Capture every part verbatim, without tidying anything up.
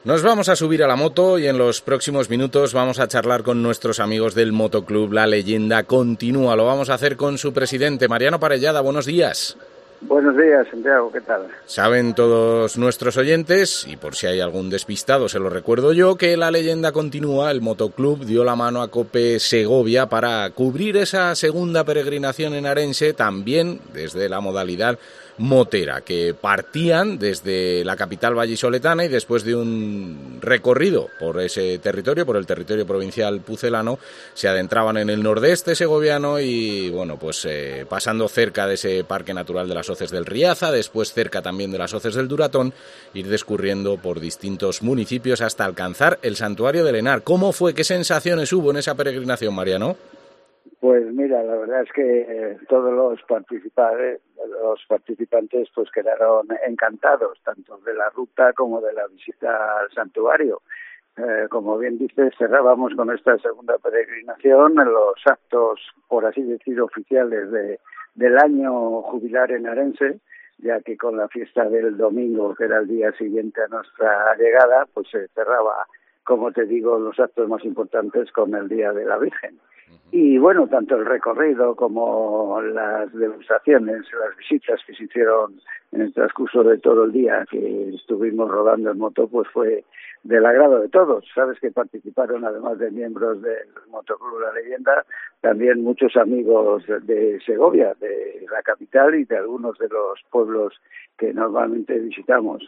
Nos vamos a subir a la moto y en los próximos minutos vamos a charlar con nuestros amigos del Motoclub La Leyenda Continúa. Lo vamos a hacer con su presidente, Mariano Parellada. Buenos días. Buenos días, Santiago, ¿qué tal? Saben todos nuestros oyentes, y por si hay algún despistado se lo recuerdo yo, que La Leyenda Continúa, el Motoclub, dio la mano a Cope Segovia para cubrir esa segunda peregrinación en Arense, también desde la modalidad motera, que partían desde la capital vallisoletana y después de un recorrido por ese territorio, por el territorio provincial pucelano, se adentraban en el nordeste segoviano y, bueno, pues eh, pasando cerca de ese Parque Natural de las Hoces del Riaza, después cerca también de las Hoces del Duratón, ir discurriendo por distintos municipios hasta alcanzar el Santuario del Henar. ¿Cómo fue? ¿Qué sensaciones hubo en esa peregrinación, Mariano? Pues mira, la verdad es que eh, todos los participantes, los participantes pues quedaron encantados, tanto de la ruta como de la visita al santuario. Eh, como bien dices, cerrábamos con esta segunda peregrinación en los actos, por así decir, oficiales de, del año jubilar en Arense, ya que con la fiesta del domingo, que era el día siguiente a nuestra llegada, pues se cerraba, como te digo, los actos más importantes con el Día de la Virgen. Y bueno, tanto el recorrido como las degustaciones, las visitas que se hicieron en el transcurso de todo el día que estuvimos rodando en moto, pues fue del agrado de todos. Sabes que participaron, además de miembros del Motoclub La Leyenda, también muchos amigos de Segovia, de la capital y de algunos de los pueblos que normalmente visitamos.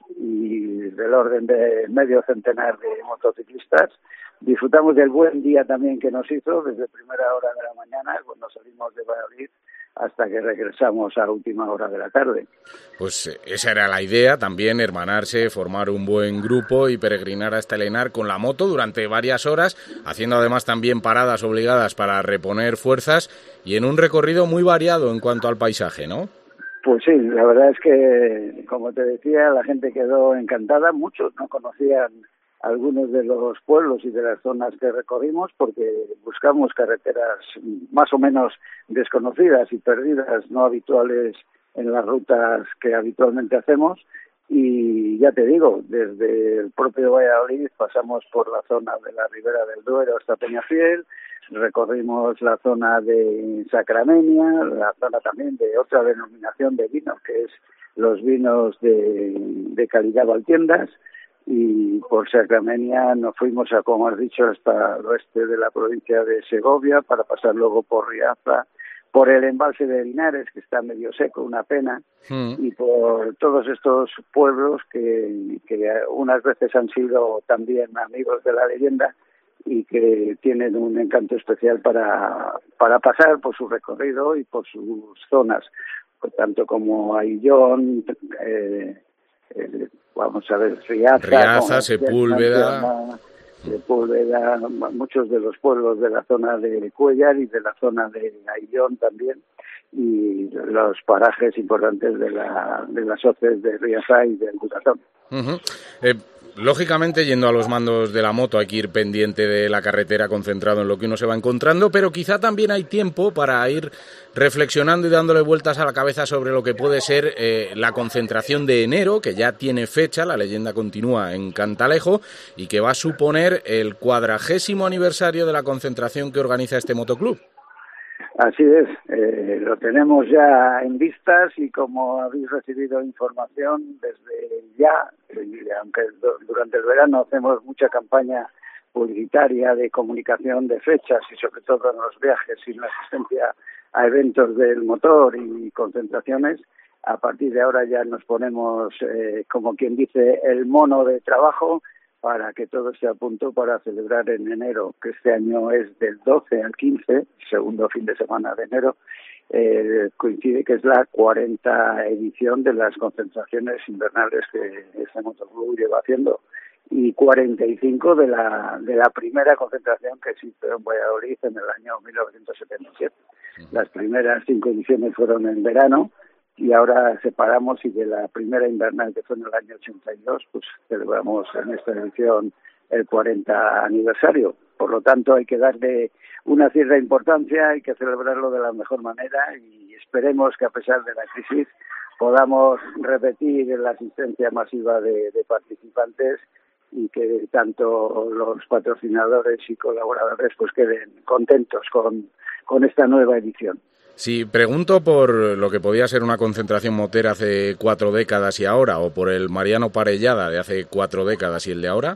Y del orden de medio centenar de motociclistas. Disfrutamos del buen día también que nos hizo desde primera hora de la mañana, cuando salimos de Valladolid, hasta que regresamos a última hora de la tarde. Pues esa era la idea, también hermanarse, formar un buen grupo y peregrinar hasta el Henar con la moto durante varias horas, haciendo además también paradas obligadas para reponer fuerzas y en un recorrido muy variado en cuanto al paisaje, ¿no? Pues sí, la verdad es que, como te decía, la gente quedó encantada, muchos no conocían algunos de los pueblos y de las zonas que recorrimos porque buscamos carreteras más o menos desconocidas y perdidas, no habituales en las rutas que habitualmente hacemos. Y ya te digo, desde el propio Valladolid pasamos por la zona de la Ribera del Duero hasta Peñafiel, recorrimos la zona de Sacramenia, la zona también de otra denominación de vino, que es los vinos de, de calidad Valtiendas, y por Sacramenia nos fuimos, a, como has dicho, hasta el oeste de la provincia de Segovia para pasar luego por Riaza, por el embalse de Linares, que está medio seco, una pena, mm. y por todos estos pueblos que, que unas veces han sido también amigos de La Leyenda y que tienen un encanto especial para, para pasar por su recorrido y por sus zonas, por tanto como Aillón, eh, eh, vamos a ver, Riaza, Riaza Sepúlveda, Sepúlveda, muchos de los pueblos de la zona de Cuéllar y de la zona de Aillón también, y los parajes importantes de la de las hoces de Riaza y del Duratón. Uh-huh. Eh, lógicamente, yendo a los mandos de la moto hay que ir pendiente de la carretera, concentrado en lo que uno se va encontrando, pero quizá también hay tiempo para ir reflexionando y dándole vueltas a la cabeza sobre lo que puede ser eh, la concentración de enero, que ya tiene fecha, La Leyenda Continúa en Cantalejo, y que va a suponer el cuadragésimo aniversario de la concentración que organiza este motoclub. Así es, eh, lo tenemos ya en vistas y como habéis recibido información desde ya, eh, aunque do, durante el verano hacemos mucha campaña publicitaria de comunicación de fechas y sobre todo en los viajes y la asistencia a eventos del motor y concentraciones, a partir de ahora ya nos ponemos, eh, como quien dice, el mono de trabajo para que todo esté a punto para celebrar en enero, que este año es del doce al quince, segundo fin de semana de enero, eh, coincide que es la cuarenta edición de las concentraciones invernales que este motoclub lleva haciendo y cuarenta y cinco de la de la primera concentración que se hizo en Valladolid en el año mil novecientos setenta y siete. Las primeras cinco ediciones fueron en verano, y ahora separamos y de la primera invernal que fue en el año ochenta y dos, pues celebramos en esta edición el cuarenta aniversario. Por lo tanto, hay que darle una cierta importancia, hay que celebrarlo de la mejor manera y esperemos que a pesar de la crisis podamos repetir la asistencia masiva de, de participantes y que tanto los patrocinadores y colaboradores pues queden contentos con, con esta nueva edición. Si pregunto por lo que podía ser una concentración motera hace cuatro décadas y ahora, o por el Mariano Parellada de hace cuatro décadas y el de ahora.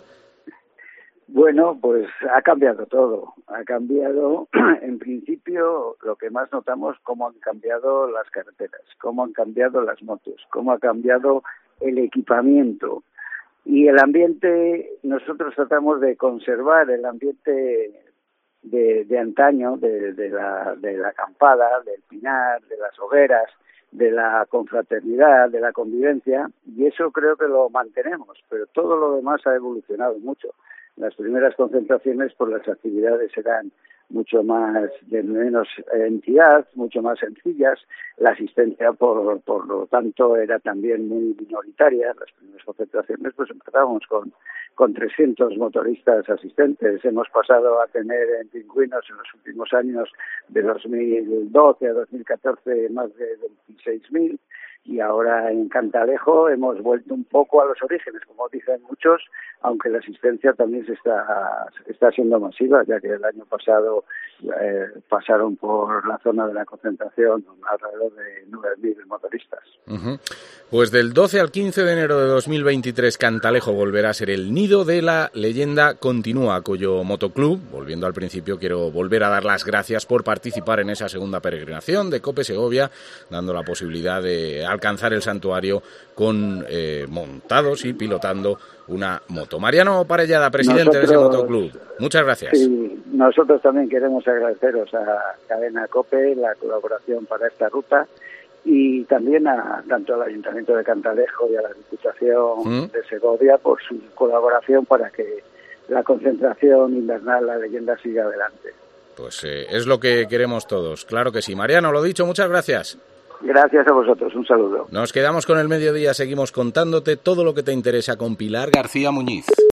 Bueno, pues ha cambiado todo. Ha cambiado, en principio, lo que más notamos, cómo han cambiado las carreteras, cómo han cambiado las motos, cómo ha cambiado el equipamiento. Y el ambiente, nosotros tratamos de conservar el ambiente de, de antaño, de, de, la, de la acampada, del pinar, de las hogueras, de la confraternidad, de la convivencia, y eso creo que lo mantenemos, pero todo lo demás ha evolucionado mucho. Las primeras concentraciones, pues las actividades eran mucho más de menos entidad, mucho más sencillas. La asistencia, por, por lo tanto, era también muy minoritaria. Las primeras concentraciones, pues empezábamos con, con trescientos motoristas asistentes. Hemos pasado a tener en Pingüinos en los últimos años, de dos mil doce a dos mil catorce, más de veintiséis mil. Y ahora en Cantalejo hemos vuelto un poco a los orígenes, como dicen muchos, aunque la asistencia también se está, está siendo masiva, ya que el año pasado eh, pasaron por la zona de la concentración alrededor de nueve mil motoristas. Uh-huh. Pues del doce al quince de enero de dos mil veintitrés, Cantalejo volverá a ser el nido de la leyenda continua Coyo Motoclub. Volviendo al principio, quiero volver a dar las gracias por participar en esa segunda peregrinación de Cope Segovia, dando la posibilidad de alcanzar el santuario con eh, montados y pilotando una moto. Mariano Parellada, presidente nosotros, de ese motoclub, muchas gracias. Sí, nosotros también queremos agradeceros a Cadena Cope la colaboración para esta ruta y también a tanto al Ayuntamiento de Cantalejo y a la Diputación ¿Mm? de Segovia por su colaboración para que la concentración invernal, la leyenda, siga adelante. Pues eh, es lo que queremos todos, claro que sí. Mariano, lo dicho, muchas gracias. Gracias a vosotros, un saludo. Nos quedamos con el mediodía, seguimos contándote todo lo que te interesa con Pilar García Muñiz.